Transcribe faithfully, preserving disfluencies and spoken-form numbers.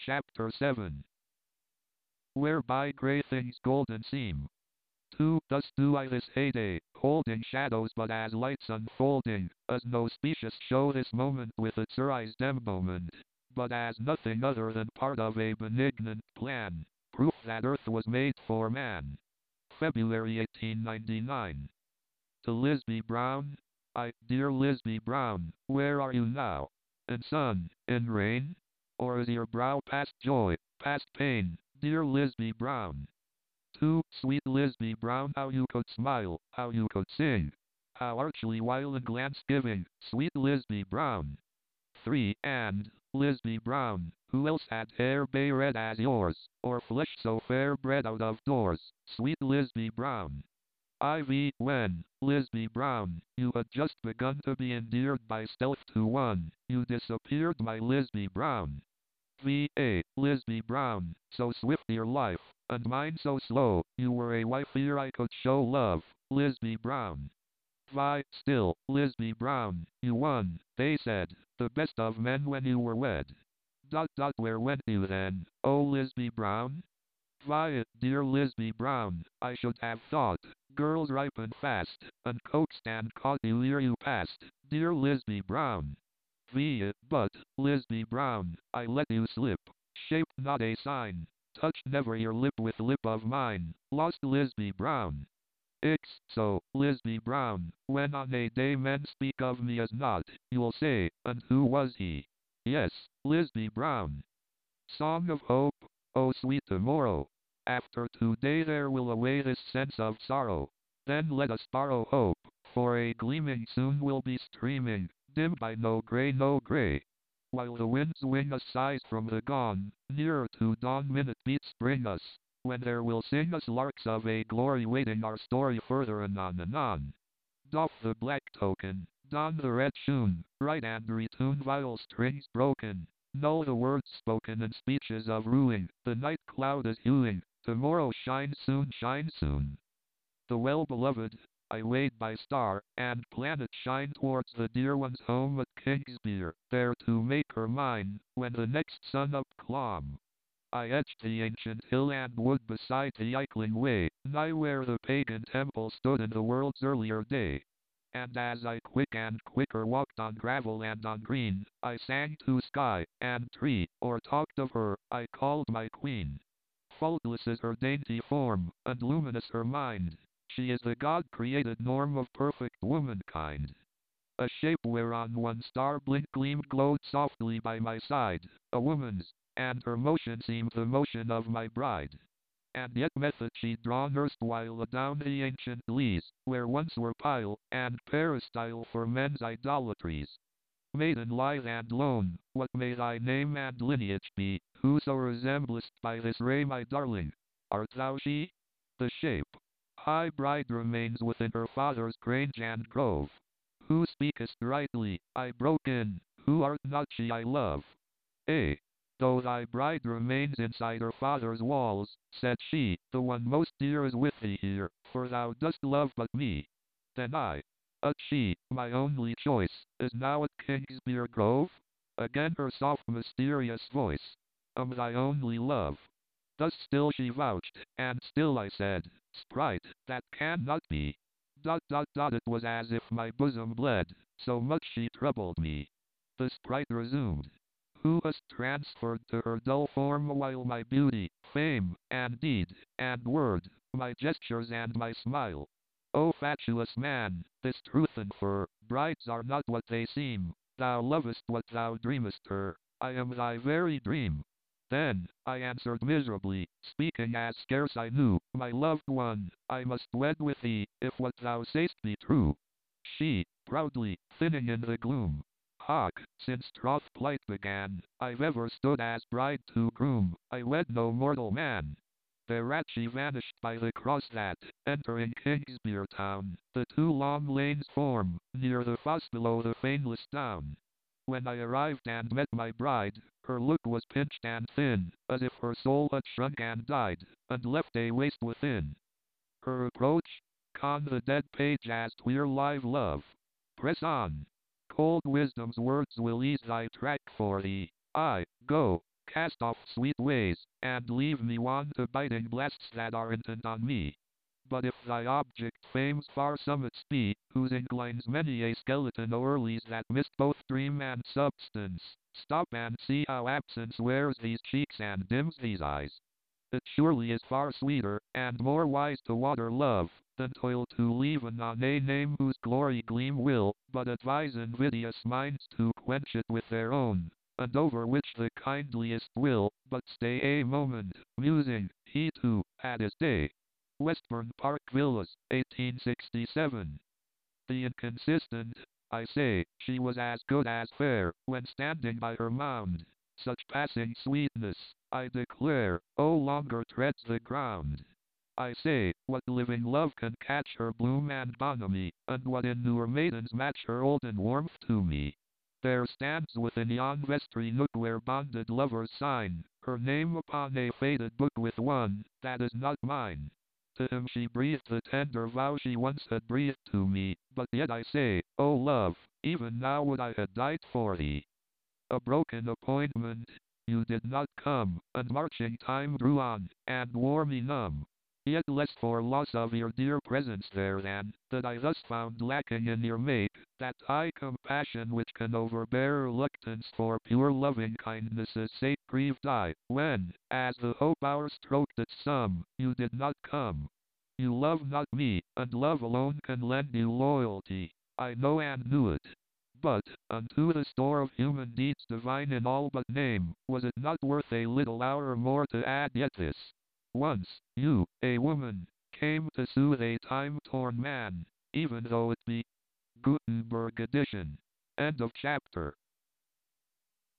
Chapter seven. Whereby grey things golden seem. two. Thus do I this heyday, holding shadows but as lights unfolding, as no specious show this moment with its rise embowment, but as nothing other than part of a benignant plan, proof that earth was made for man. February eighteen ninety-nine. To Lisby Brown. I, dear Lisby Brown, where are you now? In sun, in rain? Or is your brow past joy, past pain, dear Lisby Brown? two. Sweet Lisby Brown, how you could smile, how you could sing, how archly while in glance giving, sweet Lisby Brown. three. And, Lisby Brown, who else had hair bay red as yours, or flesh so fair bred out of doors, sweet Lisby Brown? four. When, Lisby Brown, you had just begun to be endeared by stealth to one, you disappeared, my Lisby Brown. five. Lisby Brown, so swift your life, and mine so slow, you were a wife ere I could show love, Lisby Brown. five. Still, Lisby Brown, you won, they said, the best of men when you were wed. Dot dot where went you then, oh Lisby Brown? five. Dear Lisby Brown, I should have thought, girls ripen fast, and coaxed and caught you ere you passed, dear Lisby Brown. five. But, Lisby Brown, I let you slip, shaped not a sign, touched never your lip with lip of mine, lost Lisby Brown. six. So, Lisby Brown, when on a day men speak of me as not, you'll say, and who was he? Yes, Lisby Brown. Song of Hope. Oh sweet tomorrow, after today there will away this sense of sorrow, then let us borrow hope, for a gleaming soon will be streaming, dim by no grey no grey, while the winds wing us sighs from the gone, nearer to dawn minute beats bring us, when there will sing us larks of a glory waiting our story further anon anon. Doff the black token, don the red shoon, write and retune vile strings broken, know the words spoken in speeches of ruing, the night cloud is hewing, tomorrow shines soon shines soon. The well-beloved, I wait by star, and planet shine towards the dear one's home at Kingsbere, there to make her mine, when the next sun upclomb. I edged the ancient hill and wood beside the Eichling way, nigh where the pagan temple stood in the world's earlier day. And as I quick and quicker walked on gravel and on green, I sang to sky and tree, or talked of her, I called my queen. Faultless is her dainty form, and luminous her mind, she is the God-created norm of perfect womankind. A shape whereon one star blink gleamed glowed softly by my side, a woman's, and her motion seemed the motion of my bride. And yet method she drawn erstwhile adown the ancient leas, where once were pile and peristyle for men's idolatries. Maiden lithe and lone, what may thy name and lineage be, who so resemblest by this ray my darling? Art thou she? The shape. High bride remains within her father's grange and grove. Who speakest rightly, I broke in, who art not she I love? A. Though thy bride remains inside her father's walls, said she, the one most dear is with thee here, for thou dost love but me. Then I. But she, my only choice, is now at Kingsbere Grove? Again her soft mysterious voice. Am thy only love? Thus still she vouched, and still I said, Sprite, that cannot be. Dot dot dot it was as if my bosom bled, so much she troubled me. The sprite resumed. Who hast transferred to her dull form awhile my beauty, fame, and deed, and word, my gestures and my smile? O fatuous man, this truth infer, brides are not what they seem, thou lovest what thou dreamest her, I am thy very dream. Then, I answered miserably, speaking as scarce I knew, my loved one, I must wed with thee, if what thou say'st be true. She, proudly, thinning in the gloom. Hark, since troth plight began, I've ever stood as bride to groom, I wed no mortal man. Thereat she vanished by the cross that, entering Kingsbere town, the two long lanes form, near the fosse below the faneless down. When I arrived and met my bride, her look was pinched and thin, as if her soul had shrunk and died, and left a waste within. Her approach? Con the dead page as clear live love. Press on. Cold wisdom's words will ease thy track for thee. I, go, cast off sweet ways, and leave me wan to biting blasts that are intent on me. But if thy object fame's far summits be, whose inclines many a skeleton o'erlees that mist both dream and substance, stop and see how absence wears these cheeks and dims these eyes. It surely is far sweeter, and more wise to water love, than toil to leaven on a name whose glory gleam will, but advise invidious minds to quench it with their own, and over which the kindliest will but stay a moment, musing, he too had his day. Westbourne Park Villas, eighteen sixty-seven. The inconsistent, I say, she was as good as fair, when standing by her mound. Such passing sweetness, I declare, oh longer treads the ground. I say, what living love can catch her bloom and bonhomie, and what in newer maidens match her olden warmth to me? There stands within yon vestry nook where bonded lovers sign, her name upon a faded book with one, that is not mine. To him she breathed the tender vow she once had breathed to me, but yet I say, O love, even now would I had died for thee. A broken appointment, you did not come, and marching time drew on, and wore me numb. Yet less for loss of your dear presence there than, that I thus found lacking in your mate, that high compassion which can overbear reluctance for pure loving kindness' sake grieved I, when, as the hope hour stroked its sum, you did not come. You love not me, and love alone can lend you loyalty. I know and knew it. But, unto the store of human deeds divine in all but name, was it not worth a little hour more to add yet this? Once, you, a woman, came to soothe a time-torn man, even though it be Gutenberg edition. End of chapter.